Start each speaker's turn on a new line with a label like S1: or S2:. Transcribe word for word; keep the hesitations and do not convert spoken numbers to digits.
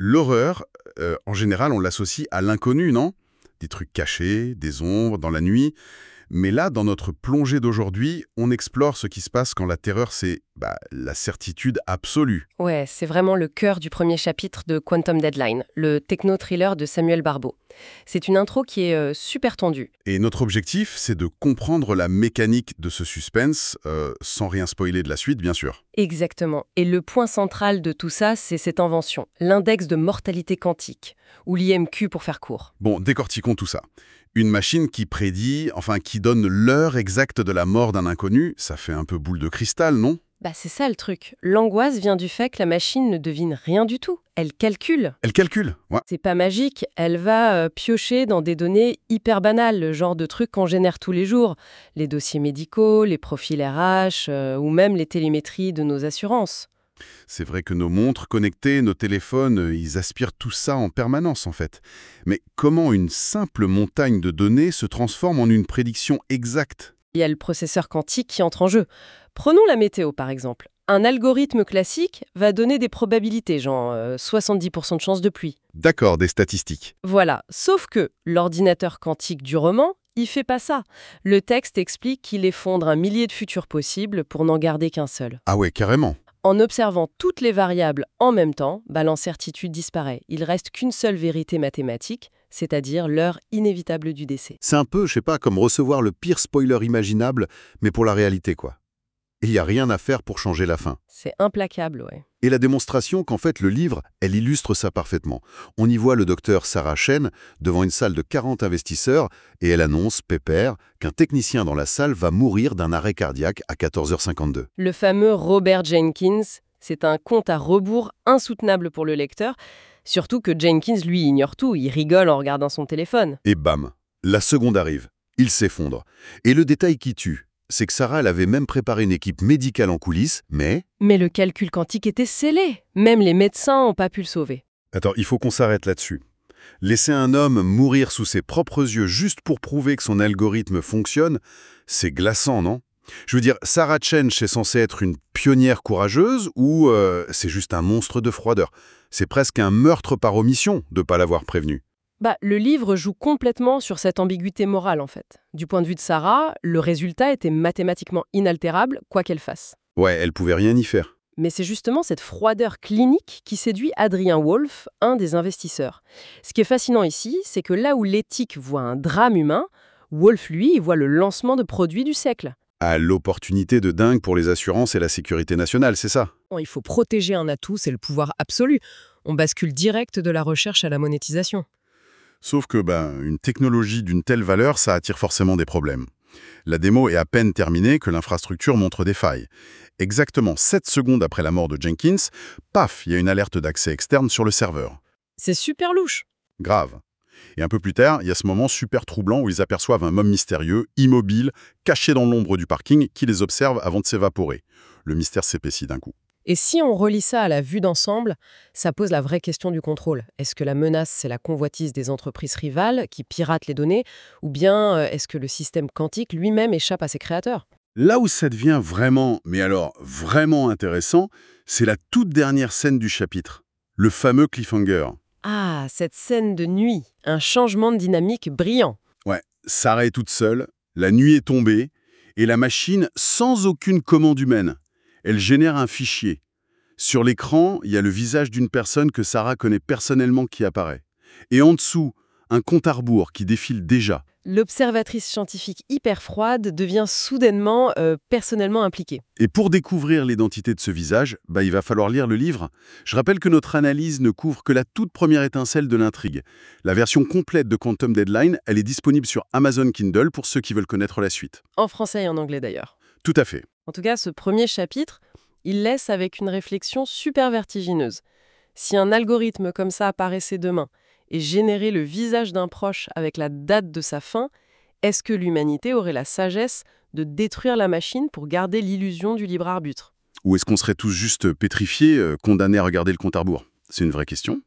S1: L'horreur, euh, en général, on l'associe à l'inconnu, non? Des trucs cachés, des ombres, dans la nuit. Mais là, dans notre plongée d'aujourd'hui, on explore ce qui se passe quand la terreur, c'est bah, la certitude absolue.
S2: Ouais, c'est vraiment le cœur du premier chapitre de Quantum Deadline, le techno-thriller de Samuel Barbeau. C'est une intro qui est euh, super tendue.
S1: Et notre objectif, c'est de comprendre la mécanique de ce suspense, euh, sans rien spoiler de la suite, bien sûr.
S2: Exactement. Et le point central de tout ça, c'est cette invention, l'index de mortalité quantique, ou l'I M Q pour faire court.
S1: Bon, décortiquons tout ça. Une machine qui prédit, enfin qui donne l'heure exacte de la mort d'un inconnu, ça fait un peu boule de cristal, non?
S2: Bah c'est ça le truc. L'angoisse vient du fait que la machine ne devine rien du tout. Elle calcule.
S1: Elle calcule, ouais.
S2: C'est pas magique, elle va euh, piocher dans des données hyper banales, le genre de trucs qu'on génère tous les jours. Les dossiers médicaux, les profils R H, euh, ou même les télémétries de nos assurances.
S1: C'est vrai que nos montres connectées, nos téléphones, euh, ils aspirent tout ça en permanence, en fait. Mais comment une simple montagne de données se transforme en une prédiction exacte?
S2: Il y a le processeur quantique qui entre en jeu. Prenons la météo par exemple. Un algorithme classique va donner des probabilités, genre euh, soixante-dix pour cent de chances de pluie.
S1: D'accord, des statistiques.
S2: Voilà, sauf que l'ordinateur quantique du roman, il fait pas ça. Le texte explique qu'il effondre un millier de futurs possibles pour n'en garder qu'un seul.
S1: Ah ouais, carrément.
S2: En observant toutes les variables en même temps, bah, l'incertitude disparaît. Il reste qu'une seule vérité mathématique, c'est-à-dire l'heure inévitable du décès.
S3: C'est un peu, je sais pas, comme recevoir le pire spoiler imaginable, mais pour la réalité, quoi. Et il n'y a rien à faire pour changer la fin.
S2: C'est implacable, ouais.
S3: Et la démonstration qu'en fait le livre, elle illustre ça parfaitement. On y voit le docteur Sarah Chen devant une salle de quarante investisseurs et elle annonce, pépère, qu'un technicien dans la salle va mourir d'un arrêt cardiaque à quatorze heures cinquante-deux.
S2: Le fameux Robert Jenkins, c'est un compte à rebours insoutenable pour le lecteur, surtout que Jenkins, lui, ignore tout, il rigole en regardant son téléphone.
S3: Et bam, la seconde arrive. Il s'effondre. Et le détail qui tue, c'est que Sarah elle avait même préparé une équipe médicale en coulisses, mais...
S2: Mais le calcul quantique était scellé. Même les médecins n'ont pas pu le sauver.
S1: Attends, il faut qu'on s'arrête là-dessus. Laisser un homme mourir sous ses propres yeux juste pour prouver que son algorithme fonctionne, c'est glaçant, non? Je veux dire, Sarah Chen, c'est censé être une pionnière courageuse ou euh, c'est juste un monstre de froideur? C'est presque un meurtre par omission de ne pas l'avoir prévenu.
S2: Bah, le livre joue complètement sur cette ambiguïté morale, en fait. Du point de vue de Sarah, le résultat était mathématiquement inaltérable, quoi qu'elle fasse.
S1: Ouais, elle pouvait rien y faire.
S2: Mais c'est justement cette froideur clinique qui séduit Adrien Wolf, un des investisseurs. Ce qui est fascinant ici, c'est que là où l'éthique voit un drame humain, Wolf, lui, il voit le lancement de produits du siècle.
S1: À l'opportunité de dingue pour les assurances et la sécurité nationale, c'est ça?
S2: Bon, il faut protéger un atout, c'est le pouvoir absolu. On bascule direct de la recherche à la monétisation.
S1: Sauf que ben, une technologie d'une telle valeur, ça attire forcément des problèmes. La démo est à peine terminée que l'infrastructure montre des failles. Exactement sept secondes après la mort de Jenkins, paf, il y a une alerte d'accès externe sur le serveur.
S2: C'est super louche.
S1: Grave. Et un peu plus tard, il y a ce moment super troublant où ils aperçoivent un homme mystérieux, immobile, caché dans l'ombre du parking, qui les observe avant de s'évaporer. Le mystère s'épaissit d'un coup.
S2: Et si on relie ça à la vue d'ensemble, ça pose la vraie question du contrôle. Est-ce que la menace, c'est la convoitise des entreprises rivales qui piratent les données, ou bien euh, est-ce que le système quantique lui-même échappe à ses créateurs?
S1: Là où ça devient vraiment, mais alors vraiment intéressant, c'est la toute dernière scène du chapitre. Le fameux cliffhanger.
S2: Ah, cette scène de nuit, un changement de dynamique brillant.
S1: Ouais, Sarah est toute seule, la nuit est tombée, et la machine, sans aucune commande humaine, elle génère un fichier. Sur l'écran, il y a le visage d'une personne que Sarah connaît personnellement qui apparaît. Et en dessous, un compte à rebours qui défile déjà.
S2: L'observatrice scientifique hyper froide devient soudainement euh, personnellement impliquée.
S1: Et pour découvrir l'identité de ce visage, bah, il va falloir lire le livre. Je rappelle que notre analyse ne couvre que la toute première étincelle de l'intrigue. La version complète de Quantum Deadline, elle est disponible sur Amazon Kindle pour ceux qui veulent connaître la suite.
S2: En français et en anglais d'ailleurs.
S1: Tout à fait.
S2: En tout cas, ce premier chapitre, il laisse avec une réflexion super vertigineuse. Si un algorithme comme ça apparaissait demain et générait le visage d'un proche avec la date de sa fin, est-ce que l'humanité aurait la sagesse de détruire la machine pour garder l'illusion du libre arbitre?
S1: Ou est-ce qu'on serait tous juste pétrifiés, euh, condamnés à regarder le compte à rebours? C'est une vraie question.